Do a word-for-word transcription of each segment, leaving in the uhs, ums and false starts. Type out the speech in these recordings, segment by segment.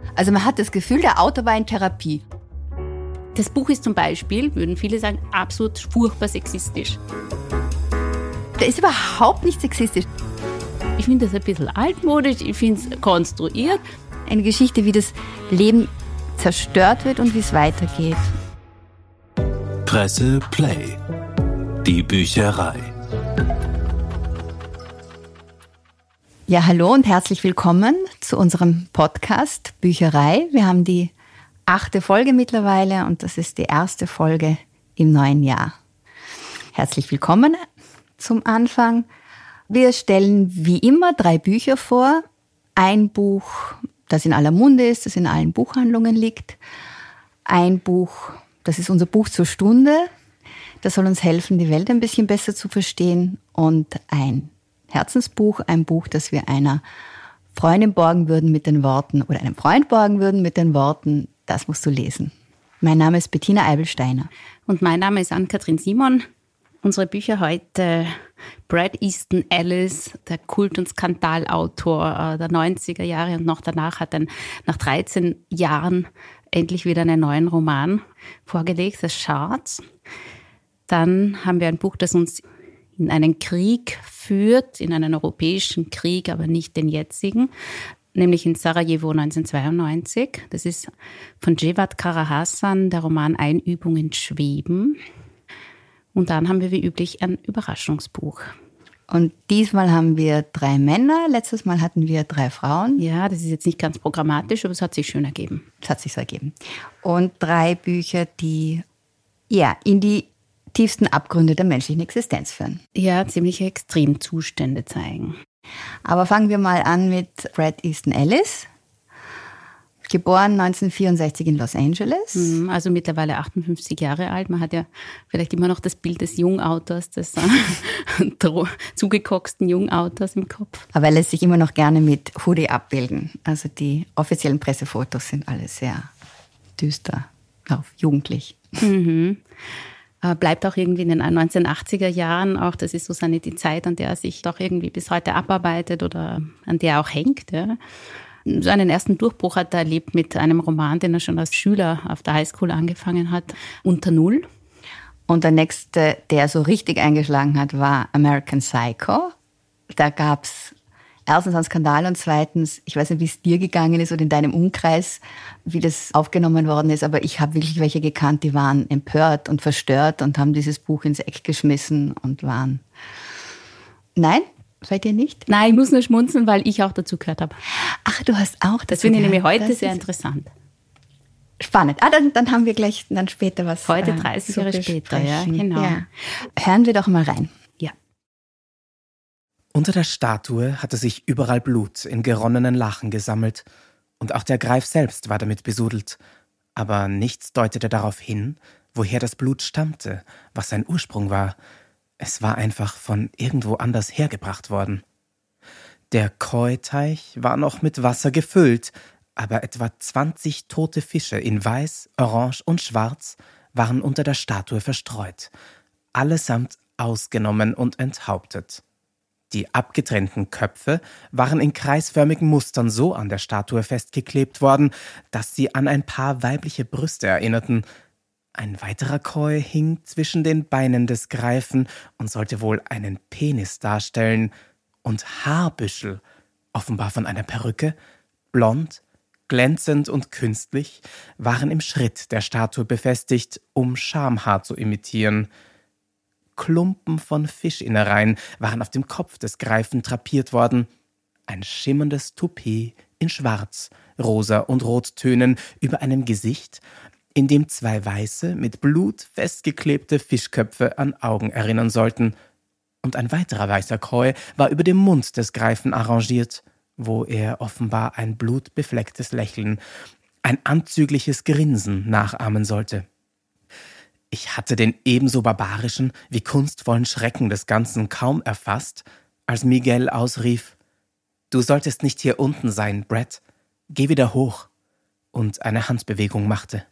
Also man hat das Gefühl, der Autor war in Therapie. Das Buch ist zum Beispiel, würden viele sagen, absolut furchtbar sexistisch. Der ist überhaupt nicht sexistisch. Ich finde das ein bisschen altmodisch, ich finde es konstruiert. Eine Geschichte, wie das Leben zerstört wird und wie es weitergeht. Presse Play. Die Bücherei. Ja, hallo und herzlich willkommen zu unserem Podcast Bücherei. Wir haben die achte Folge mittlerweile und das ist die erste Folge im neuen Jahr. Herzlich willkommen zum Anfang. Wir stellen wie immer drei Bücher vor. Ein Buch, das in aller Munde ist, das in allen Buchhandlungen liegt. Ein Buch, das ist unser Buch zur Stunde. Das soll uns helfen, die Welt ein bisschen besser zu verstehen. Und ein Herzensbuch, ein Buch, das wir einer Freundin borgen würden mit den Worten, oder einem Freund borgen würden mit den Worten, das musst du lesen. Mein Name ist Bettina Eibelsteiner. Und mein Name ist Ann-Kathrin Simon. Unsere Bücher heute, Bret Easton Ellis, der Kult- und Skandalautor der neunziger Jahre und noch danach hat er nach dreizehn Jahren endlich wieder einen neuen Roman vorgelegt, The Shards. Dann haben wir ein Buch, das uns in einen Krieg führt, in einen europäischen Krieg, aber nicht den jetzigen, nämlich in Sarajevo neunzehnhundertzweiundneunzig. Das ist von Cevat Karahasan, der Roman Einübung in Schweben. Und dann haben wir wie üblich ein Überraschungsbuch. Und diesmal haben wir drei Männer, letztes Mal hatten wir drei Frauen. Ja, das ist jetzt nicht ganz programmatisch, aber es hat sich schön ergeben. Es hat sich so ergeben. Und drei Bücher, die ja in die tiefsten Abgründe der menschlichen Existenz führen. Ja, ziemliche Extremzustände zeigen. Aber fangen wir mal an mit Bret Easton Ellis. Geboren neunzehnhundertvierundsechzig in Los Angeles. Also mittlerweile achtundfünfzig Jahre alt. Man hat ja vielleicht immer noch das Bild des Jungautors, des äh, zugekoxten Jungautors im Kopf. Aber er lässt sich immer noch gerne mit Hoodie abbilden. Also die offiziellen Pressefotos sind alle sehr düster, auf jugendlich. Mhm. Bleibt auch irgendwie in den neunzehnhundertachtziger Jahren, auch das ist so seine die Zeit, an der er sich doch irgendwie bis heute abarbeitet oder an der er auch hängt. Ja. Seinen ersten Durchbruch hat er erlebt mit einem Roman, den er schon als Schüler auf der Highschool angefangen hat, Unter Null. Und der nächste, der so richtig eingeschlagen hat, war American Psycho. Da gab es erstens einen Skandal und zweitens, ich weiß nicht, wie es dir gegangen ist oder in deinem Umkreis, wie das aufgenommen worden ist, aber ich habe wirklich welche gekannt, die waren empört und verstört und haben dieses Buch ins Eck geschmissen und waren... Nein? Seid ihr nicht? Nein, ich muss nur schmunzeln, weil ich auch dazu gehört habe. Ach, du hast auch dazu Das finde ich gehört. nämlich heute das sehr interessant. Spannend. Ah, dann, dann haben wir gleich dann später was. Heute dreißig Jahre später, ja, genau. Ja. Hören wir doch mal rein. Ja. Unter der Statue hatte sich überall Blut in geronnenen Lachen gesammelt und auch der Greif selbst war damit besudelt. Aber nichts deutete darauf hin, woher das Blut stammte, was sein Ursprung war. Es war einfach von irgendwo anders hergebracht worden. Der Koi-Teich war noch mit Wasser gefüllt, aber etwa zwanzig tote Fische in Weiß, Orange und Schwarz waren unter der Statue verstreut, allesamt ausgenommen und enthauptet. Die abgetrennten Köpfe waren in kreisförmigen Mustern so an der Statue festgeklebt worden, dass sie an ein paar weibliche Brüste erinnerten. Ein weiterer Koi hing zwischen den Beinen des Greifen und sollte wohl einen Penis darstellen. Und Haarbüschel, offenbar von einer Perücke, blond, glänzend und künstlich, waren im Schritt der Statue befestigt, um Schamhaar zu imitieren. Klumpen von Fischinnereien waren auf dem Kopf des Greifen drapiert worden. Ein schimmerndes Toupet in Schwarz, Rosa und Rottönen über einem Gesicht, in dem zwei weiße, mit Blut festgeklebte Fischköpfe an Augen erinnern sollten. Und ein weiterer weißer Koi war über dem Mund des Greifen arrangiert, wo er offenbar ein blutbeflecktes Lächeln, ein anzügliches Grinsen nachahmen sollte. Ich hatte den ebenso barbarischen wie kunstvollen Schrecken des Ganzen kaum erfasst, als Miguel ausrief: »Du solltest nicht hier unten sein, Bret. Geh wieder hoch«, und eine Handbewegung machte.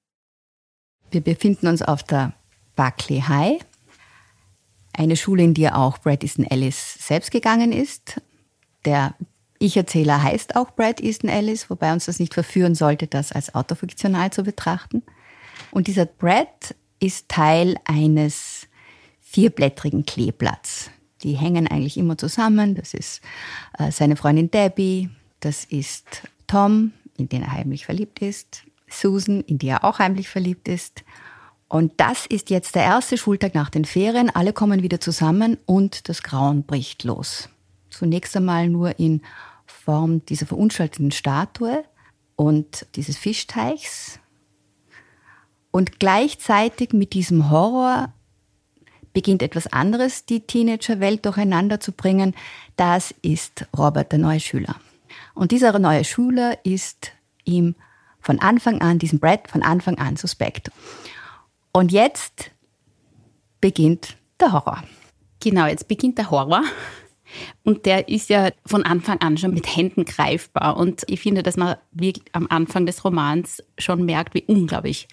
Wir befinden uns auf der Buckley High, eine Schule, in die auch Bret Easton Ellis selbst gegangen ist. Der Ich-Erzähler heißt auch Bret Easton Ellis, wobei uns das nicht verführen sollte, das als autofiktional zu betrachten. Und dieser Bret ist Teil eines vierblättrigen Kleeblatts. Die hängen eigentlich immer zusammen. Das ist äh, seine Freundin Debbie, das ist Tom, in den er heimlich verliebt ist, Susan, in die er auch heimlich verliebt ist. Und das ist jetzt der erste Schultag nach den Ferien. Alle kommen wieder zusammen und das Grauen bricht los. Zunächst einmal nur in Form dieser verunstalteten Statue und dieses Fischteichs. Und gleichzeitig mit diesem Horror beginnt etwas anderes, die Teenagerwelt durcheinander zu bringen. Das ist Robert, der neue Schüler. Und dieser neue Schüler ist ihm von Anfang an, diesem Bret von Anfang an suspekt. Und jetzt beginnt der Horror. Genau, jetzt beginnt der Horror. Und der ist ja von Anfang an schon mit Händen greifbar. Und ich finde, dass man wirklich am Anfang des Romans schon merkt, wie unglaublich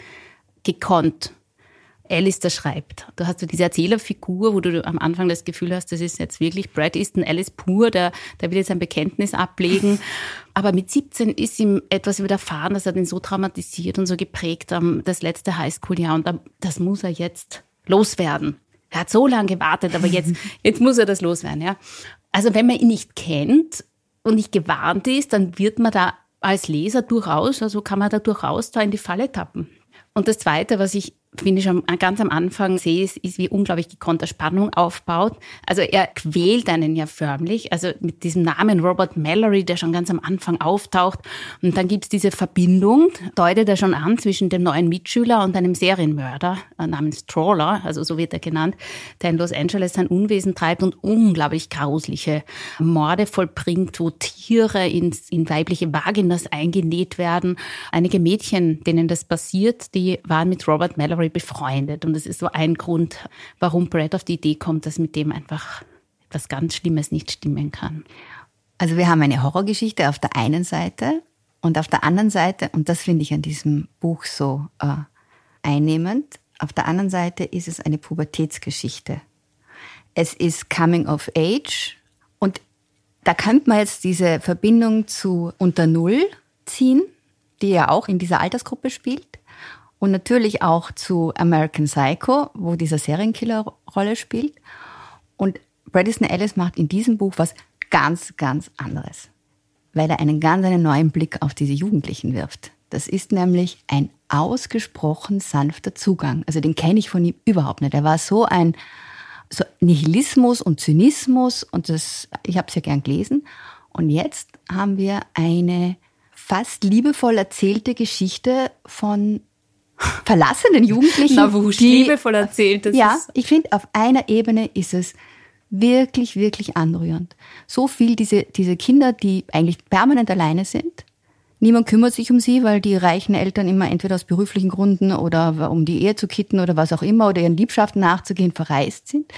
gekonnt Alice das schreibt. Du hast so diese Erzählerfigur, wo du am Anfang das Gefühl hast, das ist jetzt wirklich Bret Easton Ellis pur, der, der will jetzt ein Bekenntnis ablegen. Aber mit siebzehn ist ihm etwas widerfahren, das hat ihn so traumatisiert und so geprägt, das letzte Highschool-Jahr. Und das muss er jetzt loswerden. Er hat so lange gewartet, aber jetzt, jetzt muss er das loswerden. Ja. Also wenn man ihn nicht kennt und nicht gewarnt ist, dann wird man da als Leser durchaus, also kann man da durchaus da in die Falle tappen. Und das Zweite, was ich finde ich schon ganz am Anfang sehe, ist, ist, wie unglaublich gekonnt Spannung aufbaut. Also er quält einen ja förmlich, also mit diesem Namen Robert Mallory, der schon ganz am Anfang auftaucht. Und dann gibt's diese Verbindung, deutet er schon an, zwischen dem neuen Mitschüler und einem Serienmörder äh, namens Trawler, also so wird er genannt, der in Los Angeles sein Unwesen treibt und unglaublich grausliche Morde vollbringt, wo Tiere ins, in weibliche Vaginas eingenäht werden. Einige Mädchen, denen das passiert, die waren mit Robert Mallory befreundet. Und das ist so ein Grund, warum Bret auf die Idee kommt, dass mit dem einfach etwas ganz Schlimmes nicht stimmen kann. Also wir haben eine Horrorgeschichte auf der einen Seite und auf der anderen Seite, und das finde ich an diesem Buch so äh, einnehmend, auf der anderen Seite ist es eine Pubertätsgeschichte. Es ist Coming of Age und da könnte man jetzt diese Verbindung zu Unter Null ziehen, die ja auch in dieser Altersgruppe spielt. Und natürlich auch zu American Psycho, wo dieser Serienkiller Rolle spielt. Und Bret Easton Ellis macht in diesem Buch was ganz, ganz anderes, weil er einen ganz einen neuen Blick auf diese Jugendlichen wirft. Das ist nämlich ein ausgesprochen sanfter Zugang. Also den kenne ich von ihm überhaupt nicht. Er war so ein so Nihilismus und Zynismus und das, ich habe es ja gern gelesen. Und jetzt haben wir eine fast liebevoll erzählte Geschichte von verlassenen Jugendlichen. Na wurscht, die, liebevoll erzählt. Das ja, ist ich finde, auf einer Ebene ist es wirklich, wirklich anrührend. So viel diese, diese Kinder, die eigentlich permanent alleine sind. Niemand kümmert sich um sie, weil die reichen Eltern immer entweder aus beruflichen Gründen oder um die Ehe zu kitten oder was auch immer oder ihren Liebschaften nachzugehen, verreist sind.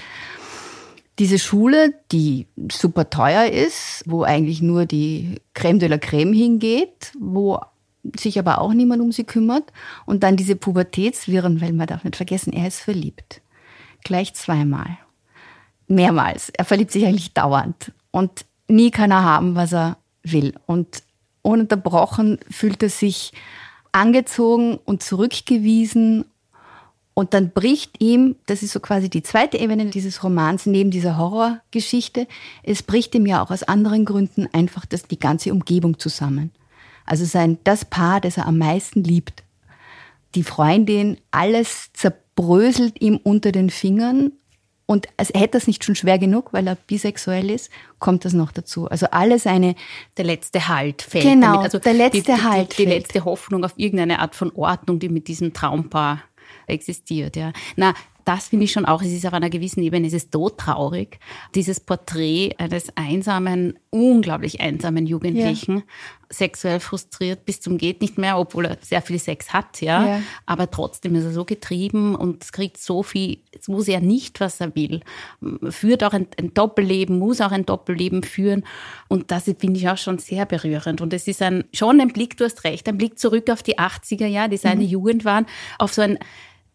Diese Schule, die super teuer ist, wo eigentlich nur die Crème de la Crème hingeht, wo sich aber auch niemand um sie kümmert. Und dann diese Pubertätswirren, weil man darf nicht vergessen, er ist verliebt. Gleich zweimal. Mehrmals. Er verliebt sich eigentlich dauernd. Und nie kann er haben, was er will. Und ununterbrochen fühlt er sich angezogen und zurückgewiesen. Und dann bricht ihm, das ist so quasi die zweite Ebene dieses Romans, neben dieser Horrorgeschichte, es bricht ihm ja auch aus anderen Gründen einfach das, die ganze Umgebung zusammen. Also sein, das Paar, das er am meisten liebt. Die Freundin, alles zerbröselt ihm unter den Fingern. Und als hätte das nicht schon schwer genug, weil er bisexuell ist, kommt das noch dazu. Also alle seine... Der letzte Halt fällt. Genau, damit. Also der letzte die, die, Halt Die, die fällt. letzte Hoffnung auf irgendeine Art von Ordnung, die mit diesem Traumpaar existiert. Ja. Na, das finde ich schon auch, es ist auf einer gewissen Ebene, es ist todtraurig, dieses Porträt eines einsamen, unglaublich einsamen Jugendlichen, ja. Sexuell frustriert bis zum geht nicht mehr, obwohl er sehr viel Sex hat, ja. ja. Aber trotzdem ist er so getrieben und kriegt so viel, so sehr nicht, was er will. Führt auch ein, ein Doppelleben, muss auch ein Doppelleben führen. Und das finde ich auch schon sehr berührend. Und es ist ein, schon ein Blick, du hast recht, ein Blick zurück auf die achtziger Jahre, die seine mhm. Jugend waren, auf so ein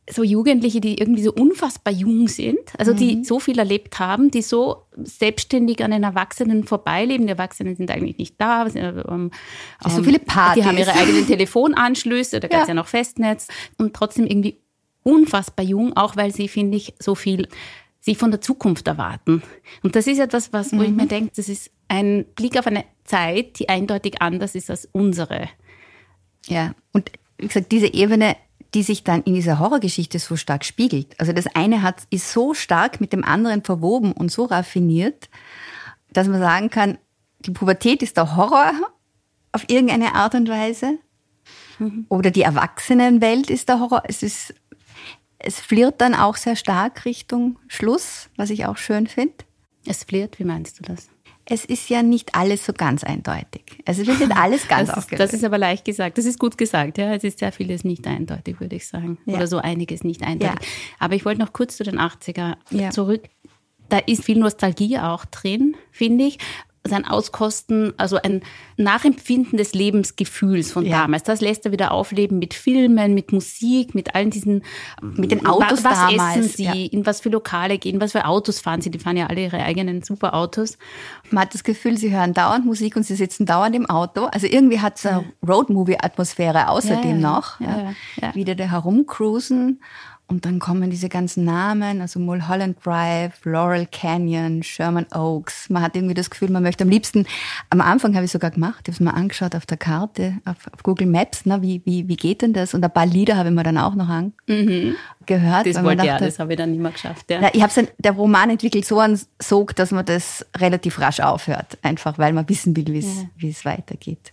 so Jugendliche, die irgendwie so unfassbar jung sind, also die mhm. so viel erlebt haben, die so selbstständig an den Erwachsenen vorbeileben. Die Erwachsenen sind eigentlich nicht da. Ähm, so viele Partys. Die haben ihre eigenen Telefonanschlüsse, da gab es ja. ja noch Festnetz und trotzdem irgendwie unfassbar jung, auch weil sie, finde ich, so viel sich von der Zukunft erwarten. Und das ist etwas, was, wo mhm. ich mir denke, das ist ein Blick auf eine Zeit, die eindeutig anders ist als unsere. Ja, und wie gesagt, diese Ebene, die sich dann in dieser Horrorgeschichte so stark spiegelt. Also das eine hat, ist so stark mit dem anderen verwoben und so raffiniert, dass man sagen kann, die Pubertät ist der Horror auf irgendeine Art und Weise. Mhm. Oder die Erwachsenenwelt ist der Horror. Es ist, es flirrt dann auch sehr stark Richtung Schluss, was ich auch schön finde. Es flirrt, wie meinst du das? Es ist ja nicht alles so ganz eindeutig. Also es wird nicht alles ganz das aufgelöst. Ist, das ist aber leicht gesagt. Das ist gut gesagt. Ja, es ist sehr vieles nicht eindeutig, würde ich sagen. Ja. Oder so einiges nicht eindeutig. Ja. Aber ich wollte noch kurz zu den achtziger ja. zurück. Da ist viel Nostalgie auch drin, finde ich. Sein Auskosten, also ein Nachempfinden des Lebensgefühls von ja. damals. Das lässt er wieder aufleben mit Filmen, mit Musik, mit allen diesen, mit den Autos was damals. essen sie, ja. in was für Lokale gehen, was für Autos fahren sie. Die fahren ja alle ihre eigenen Superautos. Man hat das Gefühl, sie hören dauernd Musik und sie sitzen dauernd im Auto. Also irgendwie hat es eine ja. Roadmovie-Atmosphäre außerdem ja, ja, noch. Ja, ja, ja. Wieder der Herumcruisen. Und dann kommen diese ganzen Namen, also Mulholland Drive, Laurel Canyon, Sherman Oaks. Man hat irgendwie das Gefühl, man möchte am liebsten, am Anfang habe ich sogar gemacht, ich habe es mal angeschaut auf der Karte, auf, auf Google Maps, na, wie, wie, wie geht denn das? Und ein paar Lieder habe ich mir dann auch noch angehört. Mhm. Das wollte ich ja, das habe ich dann nicht mehr geschafft. Ja. Na, ich habe der Roman entwickelt so einen Sog, dass man das relativ rasch aufhört, einfach weil man wissen will, wie ja. es weitergeht.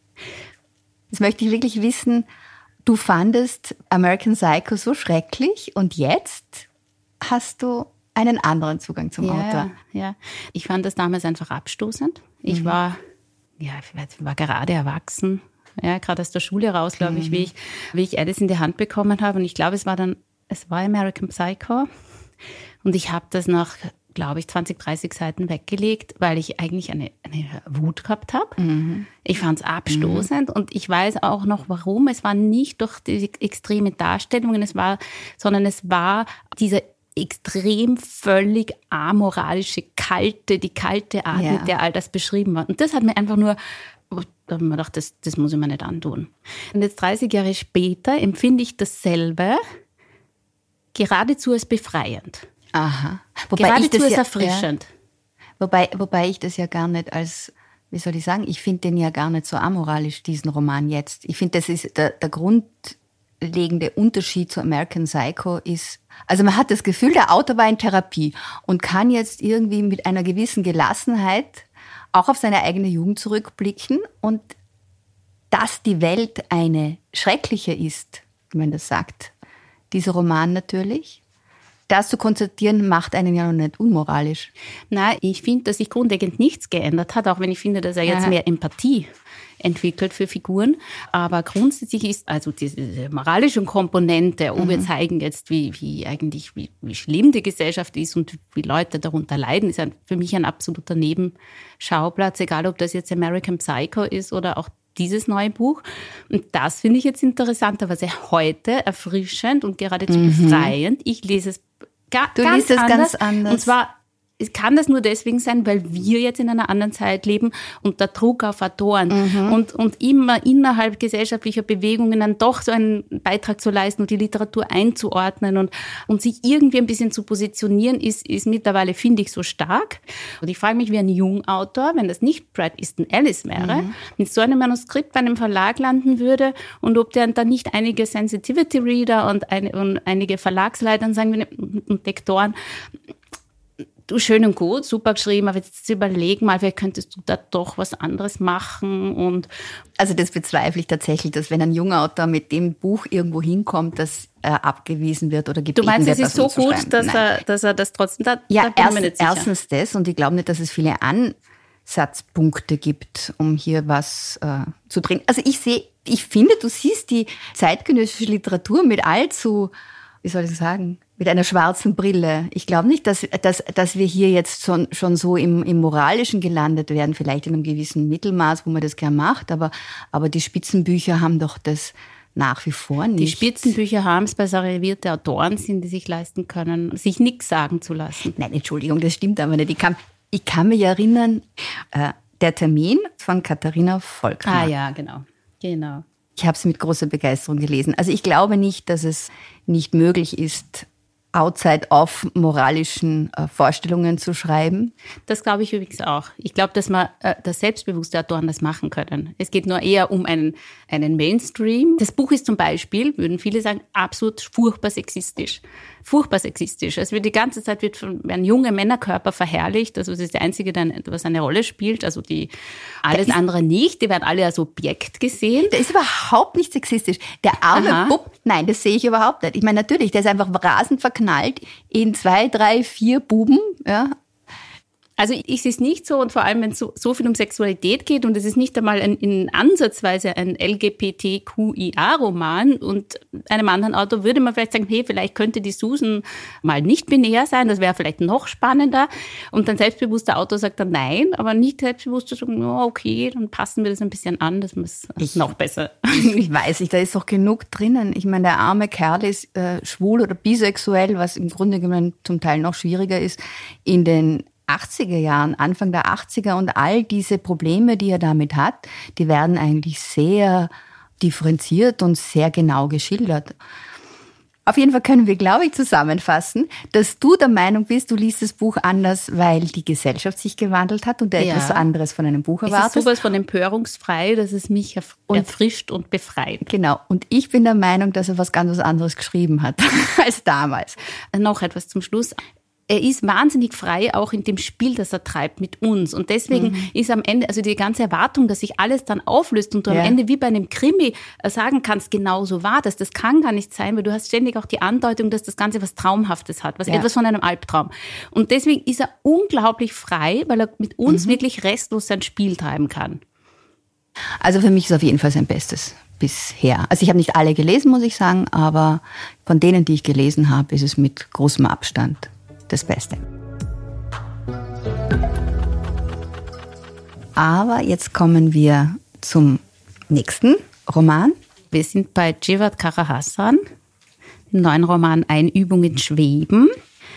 Jetzt möchte ich wirklich wissen, du fandest American Psycho so schrecklich und jetzt hast du einen anderen Zugang zum ja, Autor. Ja, ich fand das damals einfach abstoßend. Ich mhm. war, ja, ich war gerade erwachsen, ja, gerade aus der Schule raus, glaube mhm. ich, wie ich, wie ich Alice in die Hand bekommen habe. Und ich glaube, es war dann, es war American Psycho. Und ich habe das nach, glaube ich, zwanzig, dreißig Seiten weggelegt, weil ich eigentlich eine, eine Wut gehabt habe. Mhm. Ich fand es abstoßend mhm. und ich weiß auch noch, warum. Es war nicht durch die extreme Darstellungen, es war, sondern es war dieser extrem völlig amoralische, kalte, die kalte Art, ja. mit der all das beschrieben war. Und das hat mir einfach nur, da habe ich mir gedacht, das, das muss ich mir nicht antun. Und jetzt dreißig Jahre später empfinde ich dasselbe geradezu als befreiend. Aha. Wobei Geradezu ich das ist ja, erfrischend. Ja, wobei, wobei ich das ja gar nicht als, wie soll ich sagen, ich finde den ja gar nicht so amoralisch, diesen Roman jetzt. Ich finde, das ist der, der grundlegende Unterschied zu American Psycho ist, also man hat das Gefühl, der Autor war in Therapie und kann jetzt irgendwie mit einer gewissen Gelassenheit auch auf seine eigene Jugend zurückblicken und dass die Welt eine schreckliche ist, wie man das sagt, dieser Roman natürlich. Das zu konstatieren, macht einen ja noch nicht unmoralisch. Nein, ich finde, dass sich grundlegend nichts geändert hat, auch wenn ich finde, dass er jetzt Aha. mehr Empathie entwickelt für Figuren. Aber grundsätzlich ist also diese moralische Komponente, oh, mhm. wir zeigen jetzt, wie, wie eigentlich, wie, wie schlimm die Gesellschaft ist und wie Leute darunter leiden, ist ein, für mich ein absoluter Nebenschauplatz, egal ob das jetzt American Psycho ist oder auch dieses neue Buch. Und das finde ich jetzt interessanterweise heute erfrischend und geradezu mhm. befreiend. Ich lese es ga, du ganz, liest es anders. ganz anders. Und zwar es kann das nur deswegen sein, weil wir jetzt in einer anderen Zeit leben und der Druck auf Autoren mhm. und, und immer innerhalb gesellschaftlicher Bewegungen dann doch so einen Beitrag zu leisten und die Literatur einzuordnen und, und sich irgendwie ein bisschen zu positionieren, ist, ist mittlerweile, finde ich, so stark. Und ich frage mich, wie ein Jungautor, wenn das nicht Bret Easton Ellis wäre, mhm. mit so einem Manuskript bei einem Verlag landen würde und ob der dann nicht einige Sensitivity-Reader und, eine, und einige Verlagsleiter sagen würden, und Lektoren, du, schön und gut, super geschrieben, aber jetzt überleg mal, vielleicht könntest du da doch was anderes machen. Und also das bezweifle ich tatsächlich, dass wenn ein junger Autor mit dem Buch irgendwo hinkommt, dass er abgewiesen wird oder gebeten wird. Du meinst, wird, es ist so gut, dass er, dass er das trotzdem da, ja, da erst, erstens das und ich glaube nicht, dass es viele Ansatzpunkte gibt, um hier was äh, zu drehen. Also ich sehe, ich finde, du siehst die zeitgenössische Literatur mit allzu, wie soll ich sagen, mit einer schwarzen Brille. Ich glaube nicht, dass, dass, dass wir hier jetzt schon, schon so im, im Moralischen gelandet werden, vielleicht in einem gewissen Mittelmaß, wo man das gern macht, aber, aber die Spitzenbücher haben doch das nach wie vor nicht. Die Spitzenbücher haben es bei sarjevierte Autoren sind, die sich leisten können, sich nichts sagen zu lassen. Nein, Entschuldigung, das stimmt aber nicht. Ich kann, ich kann mich erinnern, äh, der Termin von Katharina Volkmar. Ah ja, genau. genau. Ich habe es mit großer Begeisterung gelesen. Also ich glaube nicht, dass es nicht möglich ist, outside of moralischen äh, Vorstellungen zu schreiben. Das glaube ich übrigens auch. Ich glaube, dass man, äh, dass selbstbewusste Autoren das machen können. Es geht nur eher um einen, einen Mainstream. Das Buch ist zum Beispiel, würden viele sagen, absolut furchtbar sexistisch. Furchtbar sexistisch. Es wird die ganze Zeit wird von, werden junge Männerkörper verherrlicht. Also das ist der einzige, der, was eine Rolle spielt. Also die alles andere nicht. Die werden alle als Objekt gesehen. Der ist überhaupt nicht sexistisch. Der arme Aha. Bub, nein, das sehe ich überhaupt nicht. Ich meine, natürlich, der ist einfach rasend verknallt in zwei, drei, vier Buben, ja. Also ich sehe es nicht so und vor allem, wenn es so, so viel um Sexualität geht und es ist nicht einmal ein, in ansatzweise ein L G B T Q I A-Roman und einem anderen Autor würde man vielleicht sagen, hey, vielleicht könnte die Susan mal nicht binär sein, das wäre vielleicht noch spannender. Und ein selbstbewusster Autor sagt dann nein, aber nicht selbstbewusster sagen, oh, okay, dann passen wir das ein bisschen an, das ist ich, noch besser. Ich weiß nicht, da ist doch genug drinnen. Ich meine, der arme Kerl ist äh, schwul oder bisexuell, was im Grunde genommen zum Teil noch schwieriger ist, in den achtziger Jahren, Anfang der achtziger und all diese Probleme, die er damit hat, die werden eigentlich sehr differenziert und sehr genau geschildert. Auf jeden Fall können wir, glaube ich, zusammenfassen, dass du der Meinung bist, du liest das Buch anders, weil die Gesellschaft sich gewandelt hat und du Ja. etwas anderes von einem Buch Es erwartest. ist sowas von empörungsfrei, dass es mich erf- Und- erfrischt und befreit. Genau. Und ich bin der Meinung, dass er was ganz was anderes geschrieben hat als damals. Noch etwas zum Schluss. Er ist wahnsinnig frei, auch in dem Spiel, das er treibt mit uns. Und deswegen mhm. ist am Ende, also die ganze Erwartung, dass sich alles dann auflöst und du Ja. am Ende wie bei einem Krimi sagen kannst, genau so war das. Das kann gar nicht sein, weil du hast ständig auch die Andeutung, dass das Ganze was Traumhaftes hat, was Ja. etwas von einem Albtraum. Und deswegen ist er unglaublich frei, weil er mit uns mhm. wirklich restlos sein Spiel treiben kann. Also für mich ist auf jeden Fall sein Bestes bisher. Also ich habe nicht alle gelesen, muss ich sagen, aber von denen, die ich gelesen habe, ist es mit großem Abstand das Beste. Aber jetzt kommen wir zum nächsten Roman. Wir sind bei Cevat Karahasan, im neuen Roman Einübung in Schweben.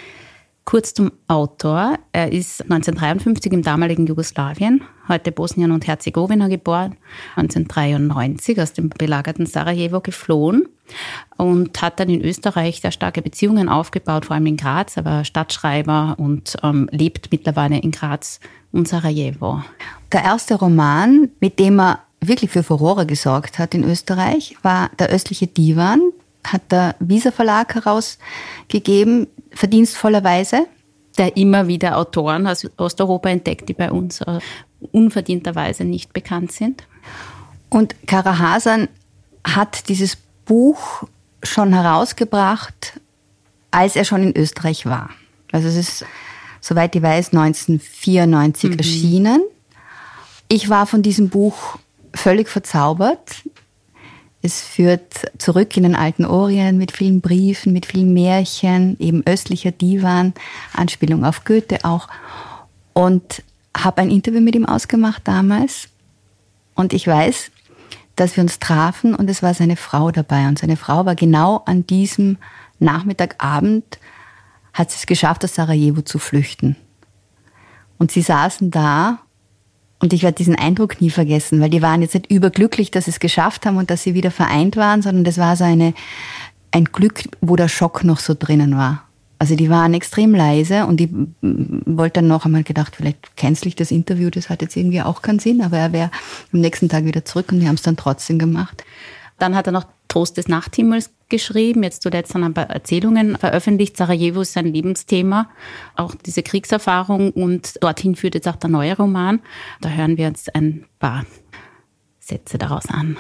Kurz zum Autor. Er ist neunzehnhundertdreiundfünfzig im damaligen Jugoslawien, heute Bosnien und Herzegowina geboren, neunzehnhundertdreiundneunzig aus dem belagerten Sarajevo geflohen und hat dann in Österreich sehr starke Beziehungen aufgebaut, vor allem in Graz. Er war Stadtschreiber und ähm, lebt mittlerweile in Graz und Sarajevo. Der erste Roman, mit dem er wirklich für Furore gesorgt hat in Österreich, war Der östliche Divan, hat der Wieser Verlag herausgegeben, verdienstvollerweise. Der immer wieder Autoren aus Osteuropa entdeckt, die bei uns äh, unverdienterweise nicht bekannt sind. Und Karahasan hat dieses Buch schon herausgebracht, als er schon in Österreich war. Also es ist, soweit ich weiß, neunzehnhundertvierundneunzig mhm. erschienen. Ich war von diesem Buch völlig verzaubert. Es führt zurück in den alten Orient mit vielen Briefen, mit vielen Märchen, eben östlicher Divan, Anspielung auf Goethe auch. Und habe ein Interview mit ihm ausgemacht damals. Und ich weiß, dass wir uns trafen und es war seine Frau dabei. Und seine Frau war genau an diesem Nachmittagabend, hat sie es geschafft, aus Sarajevo zu flüchten. Und sie saßen da. Und ich werde diesen Eindruck nie vergessen, weil die waren jetzt nicht überglücklich, dass sie es geschafft haben und dass sie wieder vereint waren, sondern das war so eine, ein Glück, wo der Schock noch so drinnen war. Also die waren extrem leise und ich wollte dann noch einmal gedacht, vielleicht cancel ich das Interview, das hat jetzt irgendwie auch keinen Sinn, aber er wäre am nächsten Tag wieder zurück und die haben es dann trotzdem gemacht. Dann hat er noch Trost des Nachthimmels geschrieben, jetzt zuletzt dann ein paar Erzählungen veröffentlicht. Sarajevo ist sein Lebensthema, auch diese Kriegserfahrung und dorthin führt jetzt auch der neue Roman. Da hören wir uns ein paar Sätze daraus an.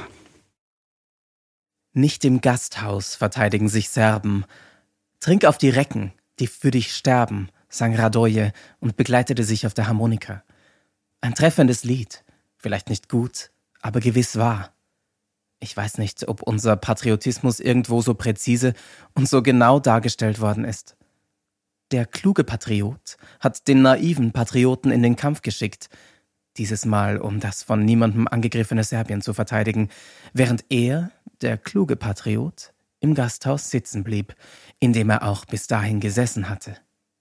Nicht im Gasthaus verteidigen sich Serben. Trink auf die Recken, die für dich sterben, sang Radoje und begleitete sich auf der Harmonika. Ein treffendes Lied, vielleicht nicht gut, aber gewiss wahr. Ich weiß nicht, ob unser Patriotismus irgendwo so präzise und so genau dargestellt worden ist. Der kluge Patriot hat den naiven Patrioten in den Kampf geschickt, dieses Mal um das von niemandem angegriffene Serbien zu verteidigen, während er der kluge Patriot, im Gasthaus sitzen blieb, in dem er auch bis dahin gesessen hatte.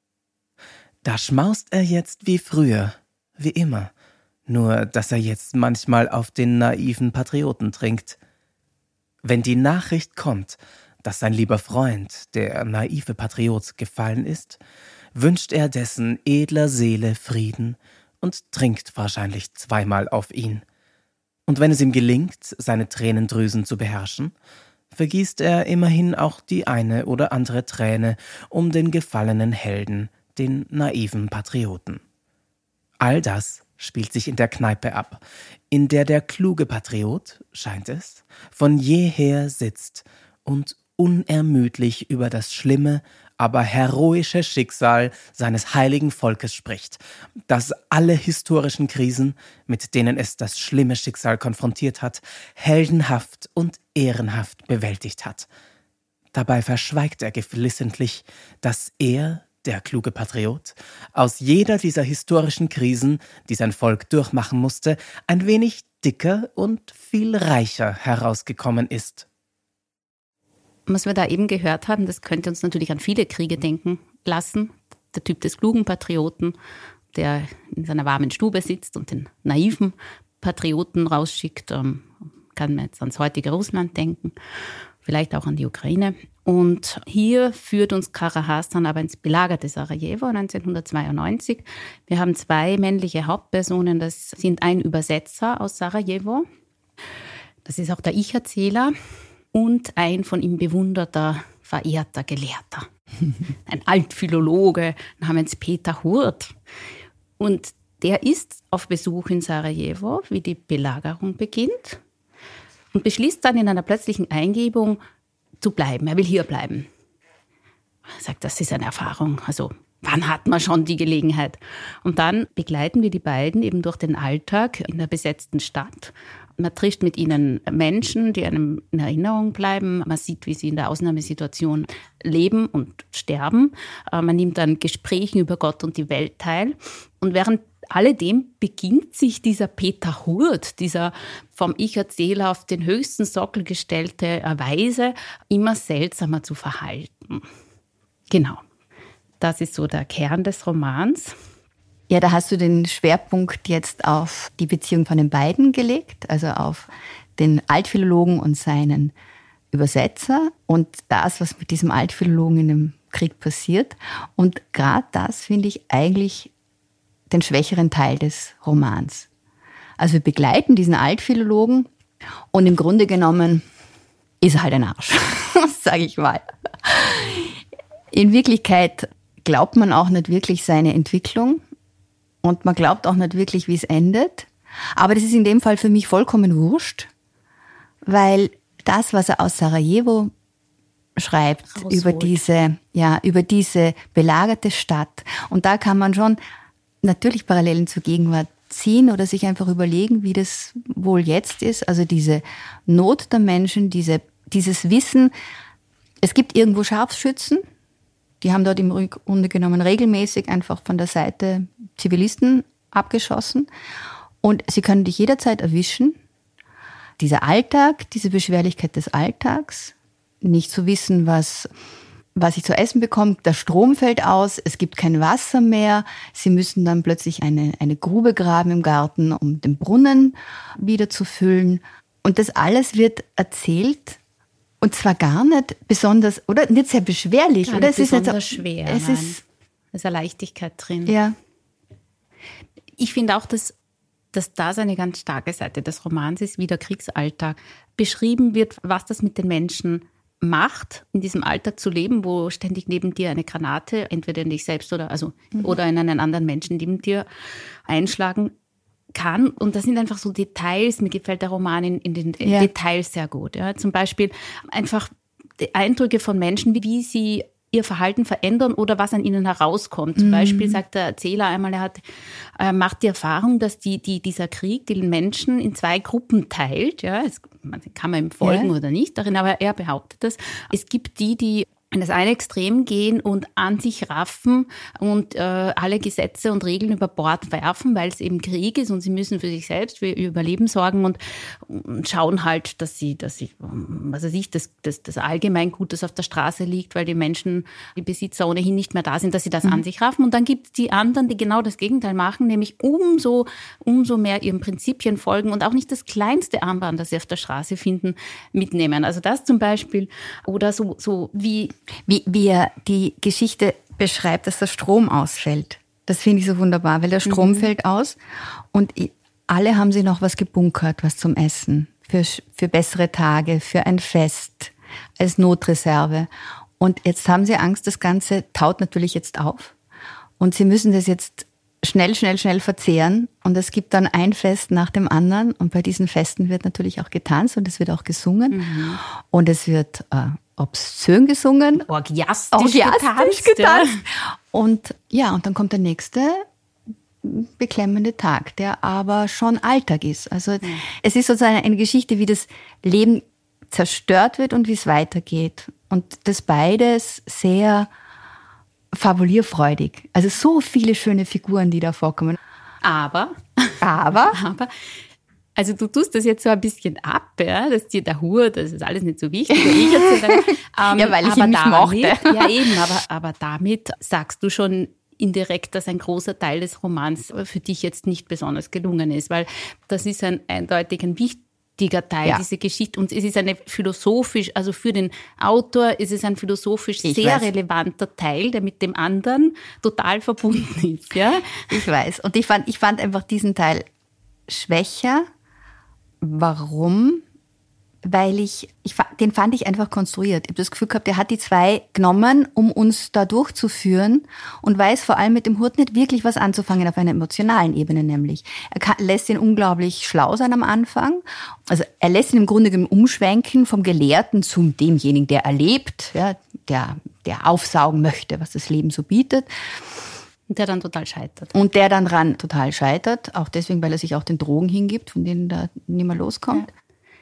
Da schmaust er jetzt wie früher, wie immer, nur dass er jetzt manchmal auf den naiven Patrioten trinkt. Wenn die Nachricht kommt, dass sein lieber Freund, der naive Patriot, gefallen ist, wünscht er dessen edler Seele Frieden und trinkt wahrscheinlich zweimal auf ihn. Und wenn es ihm gelingt, seine Tränendrüsen zu beherrschen, vergießt er immerhin auch die eine oder andere Träne um den gefallenen Helden, den naiven Patrioten. All das spielt sich in der Kneipe ab, in der der kluge Patriot, scheint es, von jeher sitzt und unermüdlich über das schlimme, aber heroische Schicksal seines heiligen Volkes spricht, das alle historischen Krisen, mit denen es das schlimme Schicksal konfrontiert hat, heldenhaft und ehrenhaft bewältigt hat. Dabei verschweigt er geflissentlich, dass er, der kluge Patriot, aus jeder dieser historischen Krisen, die sein Volk durchmachen musste, ein wenig dicker und viel reicher herausgekommen ist. Was wir da eben gehört haben, das könnte uns natürlich an viele Kriege denken lassen. Der Typ des klugen Patrioten, der in seiner warmen Stube sitzt und den naiven Patrioten rausschickt, ähm, kann man jetzt ans heutige Russland denken, vielleicht auch an die Ukraine. Und hier führt uns Kara Hassan aber ins belagerte Sarajevo neunzehnhundertzweiundneunzig. Wir haben zwei männliche Hauptpersonen, das sind ein Übersetzer aus Sarajevo, das ist auch der Ich-Erzähler, und ein von ihm bewunderter, verehrter Gelehrter. Ein Altphilologe namens Peter Hurt. Und der ist auf Besuch in Sarajevo, wie die Belagerung beginnt, und beschließt dann in einer plötzlichen Eingebung zu bleiben. Er will hier bleiben. Er sagt, das ist eine Erfahrung. Also wann hat man schon die Gelegenheit? Und dann begleiten wir die beiden eben durch den Alltag in der besetzten Stadt. Man trifft mit ihnen Menschen, die einem in Erinnerung bleiben. Man sieht, wie sie in der Ausnahmesituation leben und sterben. Man nimmt an Gesprächen über Gott und die Welt teil. Und während alledem beginnt sich dieser Peter Hurt, dieser vom Ich-Erzähler auf den höchsten Sockel gestellte Weise, immer seltsamer zu verhalten. Genau, das ist so der Kern des Romans. Ja, da hast du den Schwerpunkt jetzt auf die Beziehung von den beiden gelegt, also auf den Altphilologen und seinen Übersetzer und das, was mit diesem Altphilologen in dem Krieg passiert. Und gerade das finde ich eigentlich den schwächeren Teil des Romans. Also wir begleiten diesen Altphilologen und im Grunde genommen ist er halt ein Arsch, sage ich mal. In Wirklichkeit glaubt man auch nicht wirklich seine Entwicklung. Und man glaubt auch nicht wirklich, wie es endet. Aber das ist in dem Fall für mich vollkommen wurscht, weil das, was er aus Sarajevo schreibt, Rausholt. über diese, ja, über diese belagerte Stadt. Und da kann man schon natürlich Parallelen zur Gegenwart ziehen oder sich einfach überlegen, wie das wohl jetzt ist. Also diese Not der Menschen, diese, dieses Wissen, es gibt irgendwo Scharfschützen, die haben dort im Grunde genommen regelmäßig einfach von der Seite Zivilisten abgeschossen. Und sie können dich jederzeit erwischen. Dieser Alltag, diese Beschwerlichkeit des Alltags, nicht zu wissen, was, was ich zu essen bekomme, der Strom fällt aus, es gibt kein Wasser mehr. Sie müssen dann plötzlich eine, eine Grube graben im Garten, um den Brunnen wieder zu füllen. Und das alles wird erzählt. Und zwar gar nicht besonders, oder nicht sehr beschwerlich. Gar oder nicht es besonders ist nicht, schwer. Es nein. ist, da ist eine Leichtigkeit drin. Ja. Ich finde auch, dass, dass das eine ganz starke Seite des Romans ist, wie der Kriegsalltag beschrieben wird, was das mit den Menschen macht, in diesem Alltag zu leben, wo ständig neben dir eine Granate, entweder in dich selbst oder, also, mhm. oder in einen anderen Menschen neben dir einschlagen kann. Und das sind einfach so Details. Mir gefällt der Roman in, in den ja. Details sehr gut. Ja. Zum Beispiel einfach die Eindrücke von Menschen, wie, wie sie ihr Verhalten verändern oder was an ihnen herauskommt. Zum mhm. Beispiel sagt der Erzähler einmal, er hat, er macht die Erfahrung, dass die, die, dieser Krieg den Menschen in zwei Gruppen teilt. Ja, es, man kann man ihm folgen ja. oder nicht darin, aber er behauptet das. Es gibt die, die in das eine Extrem gehen und an sich raffen und äh, alle Gesetze und Regeln über Bord werfen, weil es eben Krieg ist und sie müssen für sich selbst, für ihr Überleben sorgen und, und schauen halt, dass sie, dass sie, was weiß ich, das, das, das Allgemeingut, das auf der Straße liegt, weil die Menschen, die Besitzer ohnehin nicht mehr da sind, dass sie das mhm. an sich raffen. Und dann gibt es die anderen, die genau das Gegenteil machen, nämlich umso, umso mehr ihren Prinzipien folgen und auch nicht das kleinste Armband, das sie auf der Straße finden, mitnehmen. Also das zum Beispiel oder so, so wie Wie, wie er die Geschichte beschreibt, dass der Strom ausfällt. Das finde ich so wunderbar, weil der Strom mhm. fällt aus und alle haben sie noch was gebunkert, was zum Essen, für, für bessere Tage, für ein Fest, als Notreserve. Und jetzt haben sie Angst, das Ganze taut natürlich jetzt auf und sie müssen das jetzt schnell, schnell, schnell verzehren und es gibt dann ein Fest nach dem anderen und bei diesen Festen wird natürlich auch getanzt und es wird auch gesungen mhm. und es wird äh, obszön gesungen. Orgiastisch, Orgiastisch getanzt. getanzt. Ja. Und ja, und dann kommt der nächste beklemmende Tag, der aber schon Alltag ist. Also mhm. es ist sozusagen eine Geschichte, wie das Leben zerstört wird und wie es weitergeht. Und das beides sehr fabulierfreudig. Also so viele schöne Figuren, die da vorkommen. Aber, aber, aber, also du tust das jetzt so ein bisschen ab, ja, dass dir der Hut, das ist alles nicht so wichtig. Ich erzähle dann, ähm, ja, weil ich ihn nicht mochte. Ja, eben, aber, aber damit sagst du schon indirekt, dass ein großer Teil des Romans für dich jetzt nicht besonders gelungen ist, weil das ist ein eindeutig ein wichtiger Teil, ja. diese Geschichte. Und es ist eine philosophisch, also für den Autor ist es ein philosophisch ich sehr weiß. relevanter Teil, der mit dem anderen total verbunden ist. Ja? Ich weiß. Und ich fand, ich fand einfach diesen Teil schwächer. Warum? Weil ich, ich, den fand ich einfach konstruiert. Ich habe das Gefühl gehabt, der hat die zwei genommen, um uns da durchzuführen und weiß vor allem mit dem Hut nicht wirklich was anzufangen auf einer emotionalen Ebene nämlich. Er kann, lässt ihn unglaublich schlau sein am Anfang. Also er lässt ihn im Grunde genommen umschwenken vom Gelehrten zum demjenigen, der erlebt, ja, der, der aufsaugen möchte, was das Leben so bietet. Und der dann total scheitert. Und der dann dran total scheitert, auch deswegen, weil er sich auch den Drogen hingibt, von denen da nicht mehr loskommt. Ja.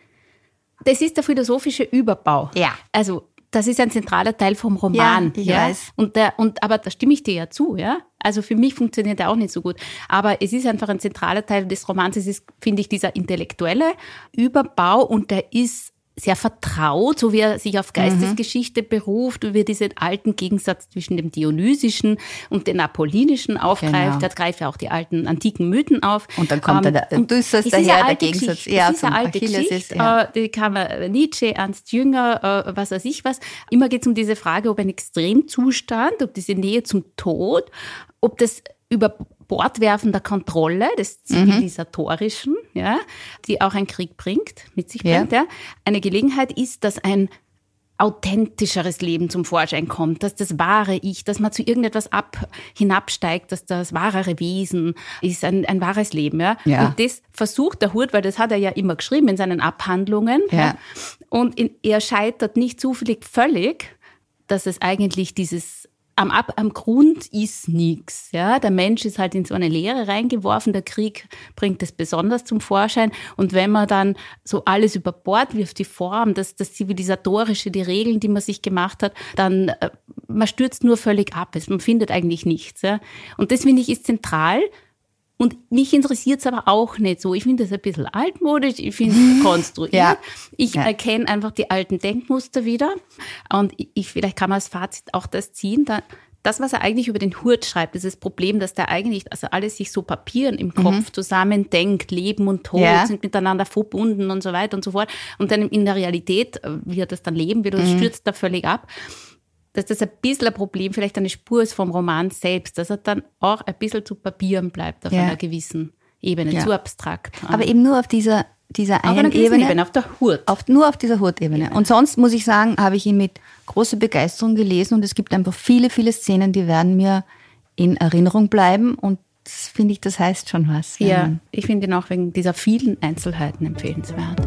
Das ist der philosophische Überbau. Ja. Also das ist ein zentraler Teil vom Roman. Ja, ich ja? weiß. Und der, und, aber da stimme ich dir ja zu. Ja? Also für mich funktioniert der auch nicht so gut. Aber es ist einfach ein zentraler Teil des Romans. Es ist, finde ich, dieser intellektuelle Überbau und der ist sehr vertraut, so wie er sich auf Geistesgeschichte mhm. beruft, wie er diesen alten Gegensatz zwischen dem Dionysischen und dem Apollinischen aufgreift. Genau. Er greift ja auch die alten antiken Mythen auf. Und dann kommt ähm, der Odysseus daher, der Gegensatz. Ja, das ist eine alte Geschichte. Ist, ja. äh, die kann man Nietzsche, Ernst Jünger, äh, was weiß ich was. Immer geht es um diese Frage, ob ein Extremzustand, ob diese Nähe zum Tod, ob das über Bordwerfen der Kontrolle des Zivilisatorischen, mhm. ja, die auch ein Krieg bringt, mit sich bringt, ja. Ja, eine Gelegenheit ist, dass ein authentischeres Leben zum Vorschein kommt, dass das wahre Ich, dass man zu irgendetwas ab, hinabsteigt, dass das wahrere Wesen ist, ein, ein wahres Leben. Ja? Ja. Und das versucht der Hurt, weil das hat er ja immer geschrieben in seinen Abhandlungen. Ja. Ja? Und in, er scheitert nicht zufällig völlig, dass es eigentlich dieses Am, Ab, am Grund ist nichts. Ja? Der Mensch ist halt in so eine Leere reingeworfen. Der Krieg bringt es besonders zum Vorschein. Und wenn man dann so alles über Bord wirft, die Form, das, das Zivilisatorische, die Regeln, die man sich gemacht hat, dann äh, man stürzt nur völlig ab. Man findet eigentlich nichts. Ja? Und das, finde ich, ist zentral. Und mich interessiert es aber auch nicht so. Ich finde das ein bisschen altmodisch, ich finde es konstruiert. Ja. Ich ja. erkenne einfach die alten Denkmuster wieder. Und ich, vielleicht kann man als Fazit auch das ziehen. Da, das, was er eigentlich über den Hurt schreibt, ist das Problem, dass der eigentlich, also alles sich so Papieren im Kopf mhm. zusammendenkt, Leben und Tod ja. sind miteinander verbunden und so weiter und so fort. Und dann in der Realität, wie er das dann leben wird, mhm. stürzt da völlig ab. Dass das ein bisschen ein Problem, vielleicht eine Spur ist vom Roman selbst, dass er dann auch ein bisschen zu Papieren bleibt auf ja. einer gewissen Ebene, ja. zu abstrakt. Aber eben nur auf dieser, dieser einen auf Ebene, Ebene, auf der Hurt. Auf, nur auf dieser Hurt-Ebene. Ja. Und sonst, muss ich sagen, habe ich ihn mit großer Begeisterung gelesen und es gibt einfach viele, viele Szenen, die werden mir in Erinnerung bleiben und das finde ich, das heißt schon was. Ja, ich finde ihn auch wegen dieser vielen Einzelheiten empfehlenswert.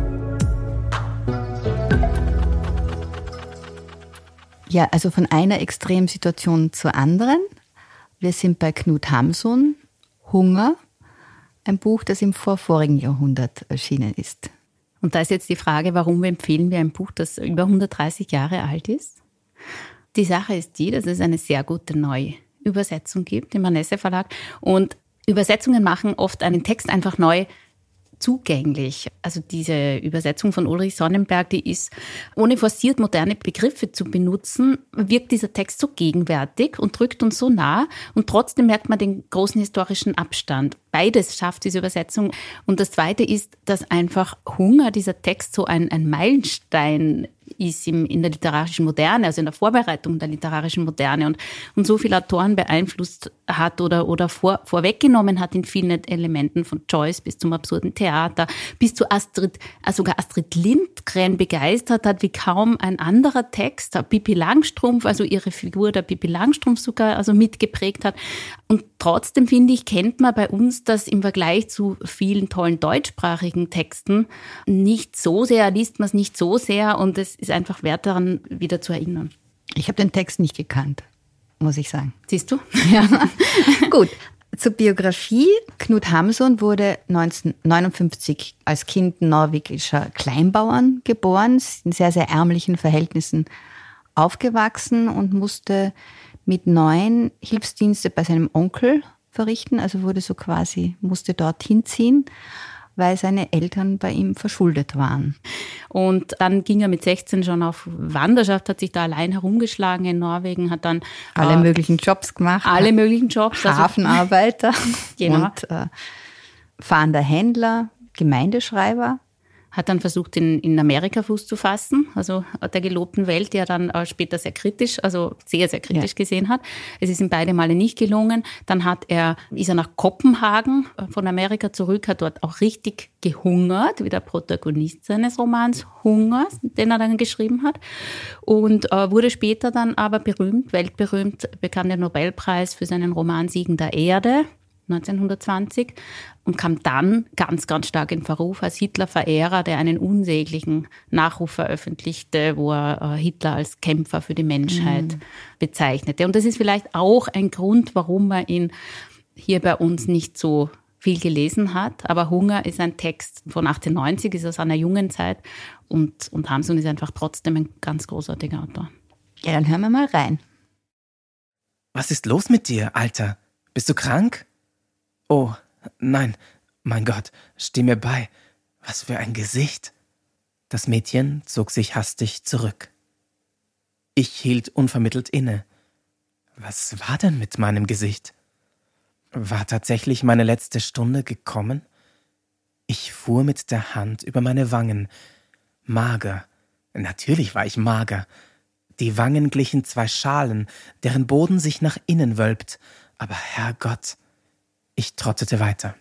Ja, also von einer Extremsituation zur anderen. Wir sind bei Knut Hamsun, Hunger, ein Buch, das im vorvorigen Jahrhundert erschienen ist. Und da ist jetzt die Frage, warum empfehlen wir ein Buch, das über hundertdreißig Jahre alt ist? Die Sache ist die, dass es eine sehr gute Neuübersetzung gibt im Manesse Verlag. Und Übersetzungen machen oft einen Text einfach neu zugänglich. Also diese Übersetzung von Ulrich Sonnenberg, die ist, ohne forciert moderne Begriffe zu benutzen, wirkt dieser Text so gegenwärtig und drückt uns so nah und trotzdem merkt man den großen historischen Abstand. Beides schafft diese Übersetzung. Und das Zweite ist, dass einfach Hunger, dieser Text, so ein, ein Meilenstein ist im, in der literarischen Moderne, also in der Vorbereitung der literarischen Moderne und, und so viele Autoren beeinflusst hat oder, oder vor, vorweggenommen hat in vielen Elementen, von Joyce bis zum absurden Theater, bis zu Astrid, also sogar Astrid Lindgren begeistert hat, wie kaum ein anderer Text, Pippi Langstrumpf, also ihre Figur der Pippi Langstrumpf sogar also mitgeprägt hat. Und trotzdem, finde ich, kennt man bei uns das im Vergleich zu vielen tollen deutschsprachigen Texten nicht so sehr, liest man es nicht so sehr und es ist einfach wert daran, wieder zu erinnern. Ich habe den Text nicht gekannt, muss ich sagen. Siehst du? Ja. Gut. Zur Biografie. Knut Hamsun wurde neunzehnhundertneunundfünfzig als Kind norwegischer Kleinbauern geboren, in sehr, sehr ärmlichen Verhältnissen aufgewachsen und musste mit neun Hilfsdienste bei seinem Onkel verrichten, also wurde so quasi, musste dorthin ziehen, weil seine Eltern bei ihm verschuldet waren. Und dann ging er mit sechzehn schon auf Wanderschaft, hat sich da allein herumgeschlagen in Norwegen, hat dann alle äh, möglichen Jobs gemacht. Alle möglichen Jobs. Hafenarbeiter also, genau. und äh, fahrender Händler, Gemeindeschreiber. Hat dann versucht, in, in Amerika Fuß zu fassen, also der gelobten Welt, die er dann äh, später sehr kritisch, also sehr, sehr kritisch ja. gesehen hat. Es ist ihm beide Male nicht gelungen. Dann hat er, ist er nach Kopenhagen von Amerika zurück, hat dort auch richtig gehungert, wie der Protagonist seines Romans Hungers, den er dann geschrieben hat. Und äh, wurde später dann aber berühmt, weltberühmt, bekam den Nobelpreis für seinen Roman Siegen der Erde neunzehnhundertzwanzig und kam dann ganz, ganz stark in Verruf als Hitler-Verehrer, der einen unsäglichen Nachruf veröffentlichte, wo er Hitler als Kämpfer für die Menschheit mhm. bezeichnete. Und das ist vielleicht auch ein Grund, warum man ihn hier bei uns nicht so viel gelesen hat. Aber Hunger ist ein Text von achtzehnhundertneunzig, ist aus einer jungen Zeit und, und Hamsun ist einfach trotzdem ein ganz großartiger Autor. Ja, dann hören wir mal rein. Was ist los mit dir, Alter? Bist du krank? Oh, nein, mein Gott, steh mir bei. Was für ein Gesicht. Das Mädchen zog sich hastig zurück. Ich hielt unvermittelt inne. Was war denn mit meinem Gesicht? War tatsächlich meine letzte Stunde gekommen? Ich fuhr mit der Hand über meine Wangen. Mager. Natürlich war ich mager. Die Wangen glichen zwei Schalen, deren Boden sich nach innen wölbt. Aber Herrgott, ich trottete weiter.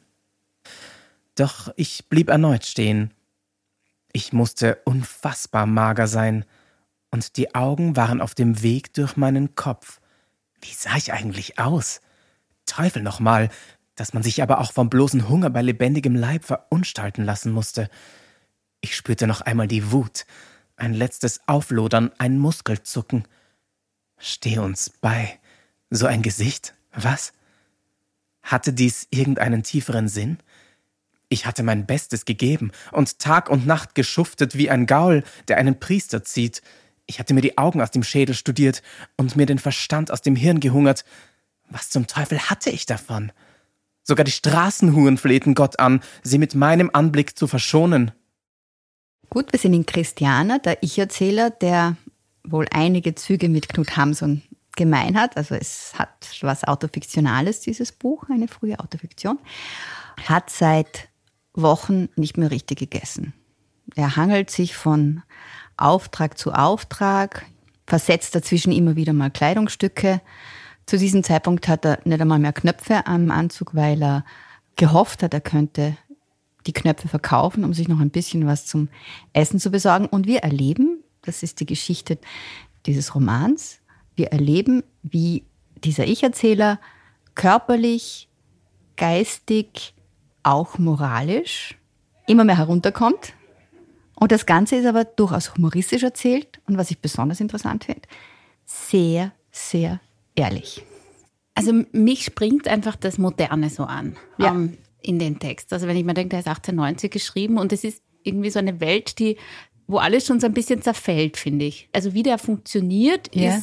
Doch ich blieb erneut stehen. Ich musste unfassbar mager sein, und die Augen waren auf dem Weg durch meinen Kopf. Wie sah ich eigentlich aus? Teufel nochmal, dass man sich aber auch vom bloßen Hunger bei lebendigem Leib verunstalten lassen musste. Ich spürte noch einmal die Wut, ein letztes Auflodern, ein Muskelzucken. Steh uns bei. So ein Gesicht, was? Hatte dies irgendeinen tieferen Sinn? Ich hatte mein Bestes gegeben und Tag und Nacht geschuftet wie ein Gaul, der einen Priester zieht. Ich hatte mir die Augen aus dem Schädel studiert und mir den Verstand aus dem Hirn gehungert. Was zum Teufel hatte ich davon? Sogar die Straßenhuren flehten Gott an, sie mit meinem Anblick zu verschonen. Gut, wir sind in Christiana, der Ich-Erzähler, der wohl einige Züge mit Knut Hamsun gemein hat. Also es hat was Autofiktionales, dieses Buch, eine frühe Autofiktion. Hat seit Wochen nicht mehr richtig gegessen. Er hangelt sich von Auftrag zu Auftrag, versetzt dazwischen immer wieder mal Kleidungsstücke. Zu diesem Zeitpunkt hat er nicht einmal mehr Knöpfe am Anzug, weil er gehofft hat, er könnte die Knöpfe verkaufen, um sich noch ein bisschen was zum Essen zu besorgen. Und wir erleben, das ist die Geschichte dieses Romans, wir erleben, wie dieser Ich-Erzähler körperlich, geistig, auch moralisch immer mehr herunterkommt. Und das Ganze ist aber durchaus humoristisch erzählt und was ich besonders interessant finde, sehr, sehr ehrlich. Also mich springt einfach das Moderne so an, ja. ähm, in den Text. Also wenn ich mir denke, der ist achtzehnhundertneunzig geschrieben und es ist irgendwie so eine Welt, die, wo alles schon so ein bisschen zerfällt, finde ich. Also wie der funktioniert, ja. ist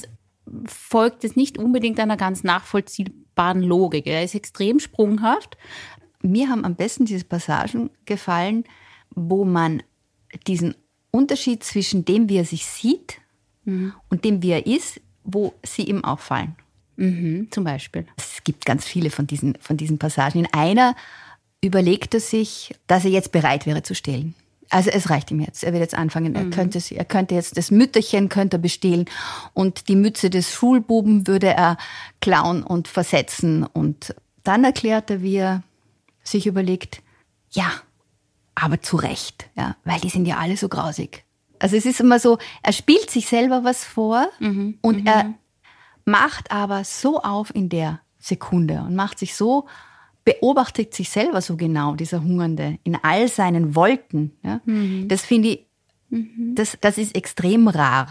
folgt es nicht unbedingt einer ganz nachvollziehbaren Logik. Er ist extrem sprunghaft. Mir haben am besten diese Passagen gefallen, wo man diesen Unterschied zwischen dem, wie er sich sieht, mhm. und dem, wie er ist, wo sie ihm auffallen. Mhm, zum Beispiel. Es gibt ganz viele von diesen, von diesen Passagen. In einer überlegt er sich, dass er jetzt bereit wäre zu stehlen. Also es reicht ihm jetzt. Er wird jetzt anfangen. Er, mhm. könnte, er könnte jetzt das Mütterchen könnte er bestehlen und die Mütze des Schulbuben würde er klauen und versetzen. Und dann erklärt er, wie er sich überlegt, ja, aber zu Recht, ja, weil die sind ja alle so grausig. Also es ist immer so, er spielt sich selber was vor mhm. und mhm. er macht aber so auf in der Sekunde und macht sich so, beobachtet sich selber so genau, dieser Hungernde, in all seinen Wolken. Ja? Mhm. Das finde ich, mhm. das, das ist extrem rar.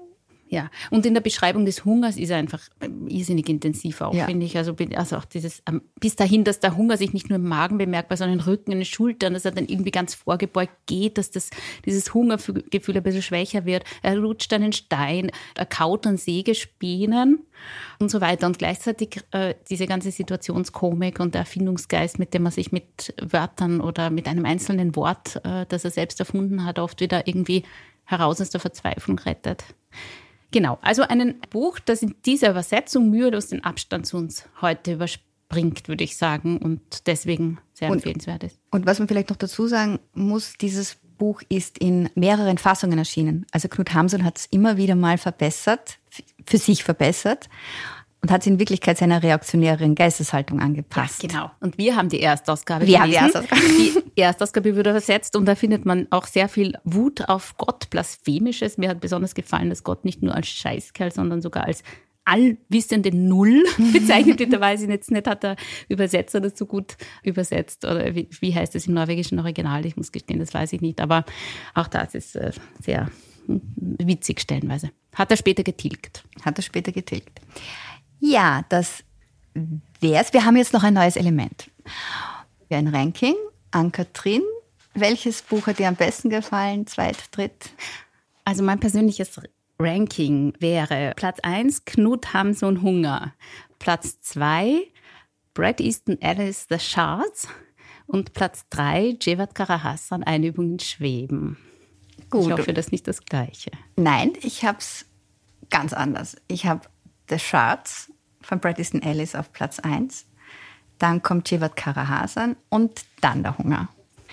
Ja, und in der Beschreibung des Hungers ist er einfach irrsinnig intensiv auch, ja. finde ich. Also, also auch dieses, bis dahin, dass der Hunger sich nicht nur im Magen bemerkbar, sondern im Rücken, in den Schultern, dass er dann irgendwie ganz vorgebeugt geht, dass das, dieses Hungergefühl ein bisschen schwächer wird. Er lutscht einen Stein, er kaut an Sägespänen und so weiter. Und gleichzeitig äh, diese ganze Situationskomik und der Erfindungsgeist, mit dem er sich mit Wörtern oder mit einem einzelnen Wort, äh, das er selbst erfunden hat, oft wieder irgendwie heraus aus der Verzweiflung rettet. Genau, also ein Buch, das in dieser Übersetzung mühelos den Abstand zu uns heute überspringt, würde ich sagen, und deswegen sehr und, empfehlenswert ist. Und was man vielleicht noch dazu sagen muss, dieses Buch ist in mehreren Fassungen erschienen. Also Knut Hamsun hat es immer wieder mal verbessert, für sich verbessert und hat es in Wirklichkeit seiner reaktionären Geisteshaltung angepasst. Ja, genau. Und wir haben die Erstausgabe wir gelesen. Haben die Erstausgabe. Die Erstausgabe wurde übersetzt und da findet man auch sehr viel Wut auf Gott, Blasphemisches. Mir hat besonders gefallen, dass Gott nicht nur als Scheißkerl, sondern sogar als allwissende Null bezeichnet wird. Da weiß ich jetzt nicht, hat der Übersetzer das so gut übersetzt oder wie, wie heißt es im norwegischen Original? Ich muss gestehen, das weiß ich nicht. Aber auch das ist äh, sehr witzig stellenweise. Hat er später getilgt. Hat er später getilgt. Ja, das wär's. Wir haben jetzt noch ein neues Element. Ein Ranking. Ann-Kathrin, welches Buch hat dir am besten gefallen? Zweit, dritt? Also mein persönliches Ranking wäre Platz eins Knut Hamsun Hunger, Platz zwei Bret Easton Ellis The Shards und Platz drei Cevat Karahasan Einübung in Schweben. Gut. Ich hoffe, das ist nicht das Gleiche. Nein, ich habe es ganz anders. Ich habe The Shards von Bret Easton Ellis auf Platz eins. Dann kommt Cevat Karahasan und dann der Hunger.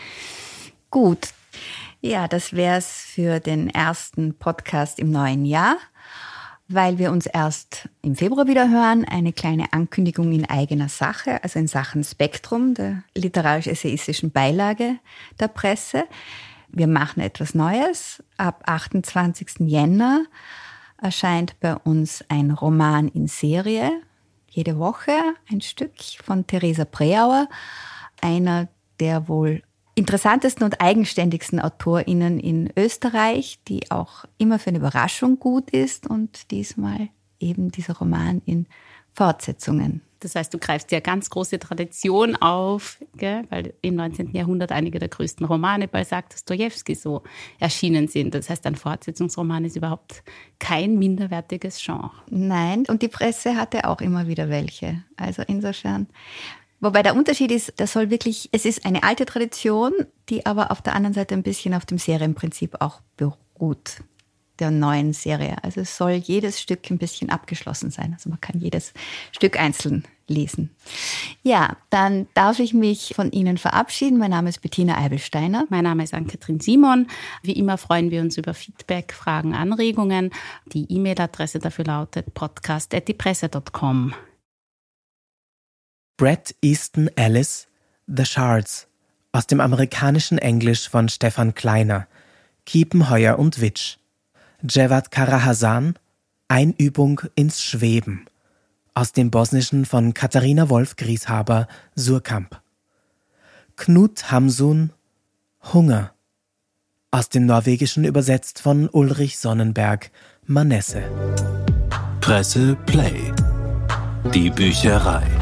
Gut, ja, das wäre es für den ersten Podcast im neuen Jahr. Weil wir uns erst im Februar wieder hören, eine kleine Ankündigung in eigener Sache, also in Sachen Spektrum, der literarisch-essayistischen Beilage der Presse. Wir machen etwas Neues. Ab achtundzwanzigsten Jänner erscheint bei uns ein Roman in Serie. Jede Woche ein Stück von Theresa Preauer, einer der wohl interessantesten und eigenständigsten AutorInnen in Österreich, die auch immer für eine Überraschung gut ist und diesmal eben dieser Roman in Fortsetzungen. Das heißt, du greifst ja ganz große Tradition auf, gell? Weil im neunzehnten Jahrhundert einige der größten Romane Balzac, Dostojewski so erschienen sind. Das heißt, ein Fortsetzungsroman ist überhaupt kein minderwertiges Genre. Nein, und die Presse hatte auch immer wieder welche. Also insofern, wobei der Unterschied ist, das soll wirklich, es ist eine alte Tradition, die aber auf der anderen Seite ein bisschen auf dem Serienprinzip auch beruht, der neuen Serie. Also es soll jedes Stück ein bisschen abgeschlossen sein. Also man kann jedes Stück einzeln lesen. Ja, dann darf ich mich von Ihnen verabschieden. Mein Name ist Bettina Eibelsteiner. Mein Name ist Ann-Kathrin Simon. Wie immer freuen wir uns über Feedback, Fragen, Anregungen. Die E-Mail-Adresse dafür lautet podcast at die presse punkt com. Bret Easton Ellis, The Shards, aus dem amerikanischen Englisch von Stefan Kleiner, Kiepenheuer und Witsch. Cevat Karahasan, Einübung ins Schweben, aus dem Bosnischen von Katharina Wolf-Grieshaber, Surkamp. Knut Hamsun, Hunger, aus dem Norwegischen übersetzt von Ulrich Sonnenberg, Manesse. Presse Play, die Bücherei.